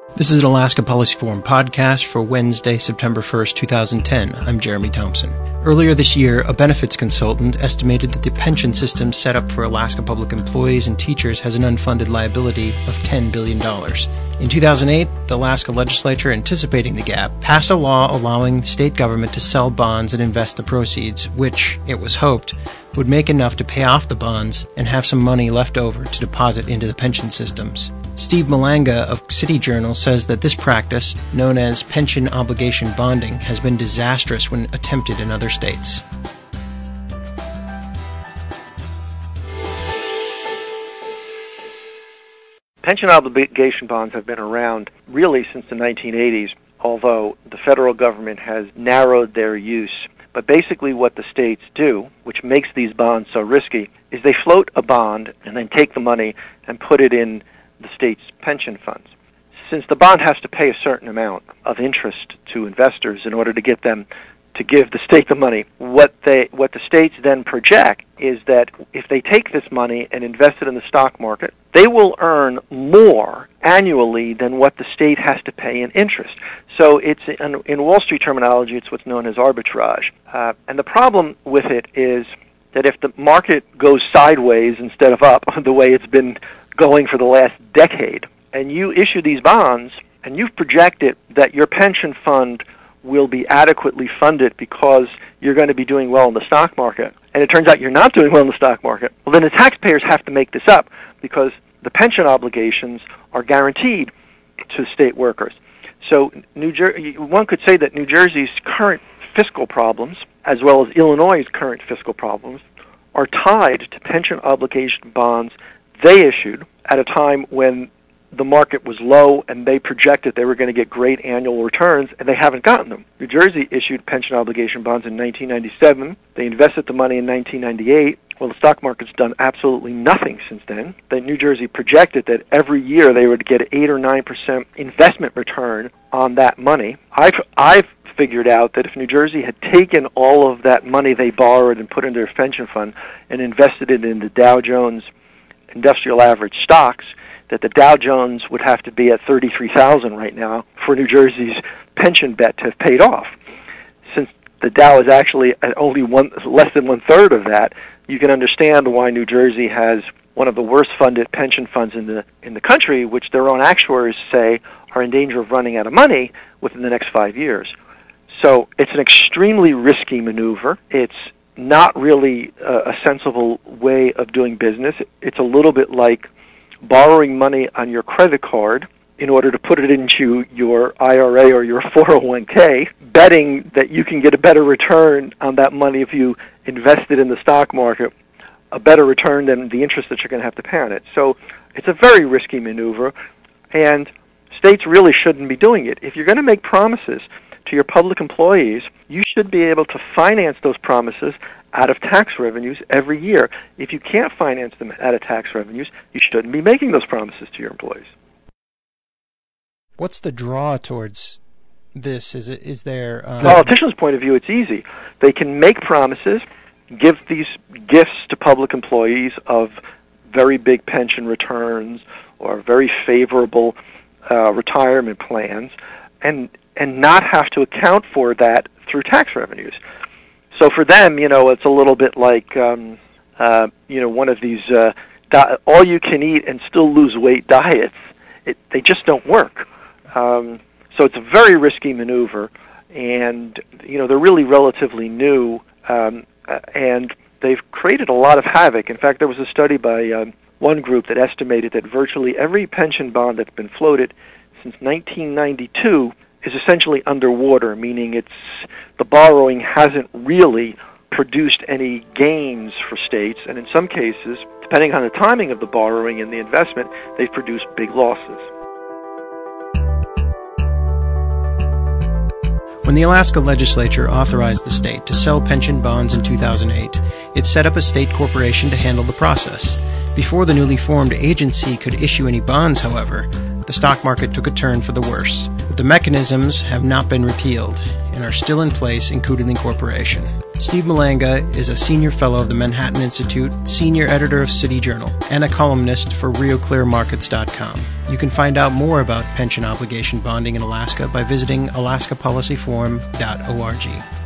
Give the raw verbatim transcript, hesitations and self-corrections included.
This is an Alaska Policy Forum podcast for Wednesday, September first, twenty ten. I'm Jeremy Thompson. Earlier this year, a benefits consultant estimated that the pension system set up for Alaska public employees and teachers has an unfunded liability of ten billion dollars. In two thousand eight, the Alaska legislature, anticipating the gap, passed a law allowing state government to sell bonds and invest the proceeds, which, it was hoped, would make enough to pay off the bonds and have some money left over to deposit into the pension systems. Steve Malanga of City Journal says that this practice, known as pension obligation bonding, has been disastrous when attempted in other states. Pension obligation bonds have been around really since the nineteen eighties, although the federal government has narrowed their use. But basically what the states do, which makes these bonds so risky, is they float a bond and then take the money and put it in the state's pension funds. Since the bond has to pay a certain amount of interest to investors in order to get them to give the state the money, what they what the states then project is that if they take this money and invest it in the stock market, they will earn more annually than what the state has to pay in interest. So it's in, in Wall Street terminology, it's what's known as arbitrage. Uh, and the problem with it is that if the market goes sideways instead of up, the way it's been going for the last decade, and you issue these bonds, and you've projected that your pension fund will be adequately funded because you're going to be doing well in the stock market, and it turns out you're not doing well in the stock market, well, then the taxpayers have to make this up because the pension obligations are guaranteed to state workers. So New Jer- one could say that New Jersey's current fiscal problems, as well as Illinois' current fiscal problems, are tied to pension obligation bonds they issued at a time when the market was low and they projected they were going to get great annual returns, and they haven't gotten them. New Jersey issued pension obligation bonds in nineteen ninety-seven. They invested the money in nineteen ninety-eight. Well, the stock market's done absolutely nothing since then. Then New Jersey projected that every year they would get eight or nine percent investment return on that money. I've, I've figured out that if New Jersey had taken all of that money they borrowed and put into their pension fund and invested it in the Dow Jones Industrial Average stocks, that the Dow Jones would have to be at thirty-three thousand right now for New Jersey's pension bet to have paid off. Since the Dow is actually at only one, less than one-third of that, you can understand why New Jersey has one of the worst-funded pension funds in the in the country, which their own actuaries say are in danger of running out of money within the next five years. So it's an extremely risky maneuver. It's not really a, a sensible way of doing business. It's a little bit like borrowing money on your credit card in order to put it into your I R A or your four oh one k, betting that you can get a better return on that money if you invest it in the stock market, a better return than the interest that you're going to have to pay on it. So it's a very risky maneuver, and states really shouldn't be doing it. If you're going to make promises to your public employees, you should be able to finance those promises out of tax revenues every year. If you can't finance them out of tax revenues, you shouldn't be making those promises to your employees. What's the draw towards this? Is it is there? Um... From a politician's point of view, it's easy. They can make promises, give these gifts to public employees of very big pension returns or very favorable uh, retirement plans, and and not have to account for that through tax revenues. So for them, you know, it's a little bit like, um, uh, you know, one of these uh, di- all-you-can-eat and still lose weight diets. It, they just don't work. Um, so it's a very risky maneuver, and, you know, they're really relatively new, um, uh, and they've created a lot of havoc. In fact, there was a study by um, one group that estimated that virtually every pension bond that's been floated since nineteen ninety-two is essentially underwater, meaning it's the borrowing hasn't really produced any gains for states, and in some cases, depending on the timing of the borrowing and the investment, they've produced big losses. When the Alaska legislature authorized the state to sell pension bonds in two thousand eight, it set up a state corporation to handle the process. Before the newly formed agency could issue any bonds, however, the stock market took a turn for the worse, with the mechanisms have not been repealed and are still in place, including the incorporation. Steve Malanga is a senior fellow of the Manhattan Institute, senior editor of City Journal, and a columnist for Rio Clear Markets dot com. You can find out more about pension obligation bonding in Alaska by visiting alaska policy forum dot org.